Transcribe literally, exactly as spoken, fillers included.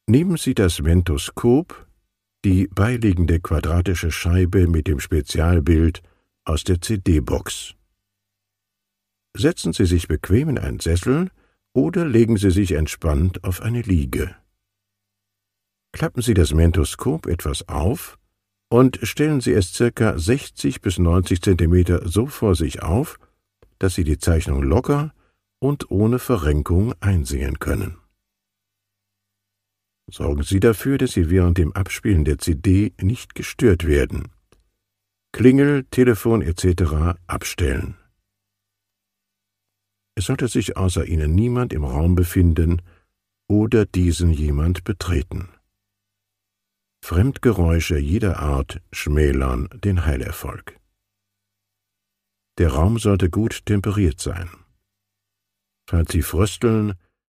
Nehmen Sie das Ventoskop, die beiliegende quadratische Scheibe mit dem Spezialbild, aus der C D-Box. Setzen Sie sich bequem in einen Sessel oder legen Sie sich entspannt auf eine Liege. Klappen Sie das Ventoskop etwas auf und stellen Sie es ca. sechzig bis neunzig Zentimeter so vor sich auf, dass Sie die Zeichnung locker und ohne Verrenkung einsehen können. Sorgen Sie dafür, dass Sie während dem Abspielen der C D nicht gestört werden. Klingel, Telefon et cetera abstellen. Es sollte sich außer Ihnen niemand im Raum befinden oder diesen jemand betreten. Fremdgeräusche jeder Art schmälern den Heilerfolg. Der Raum sollte gut temperiert sein. Falls Sie frösteln,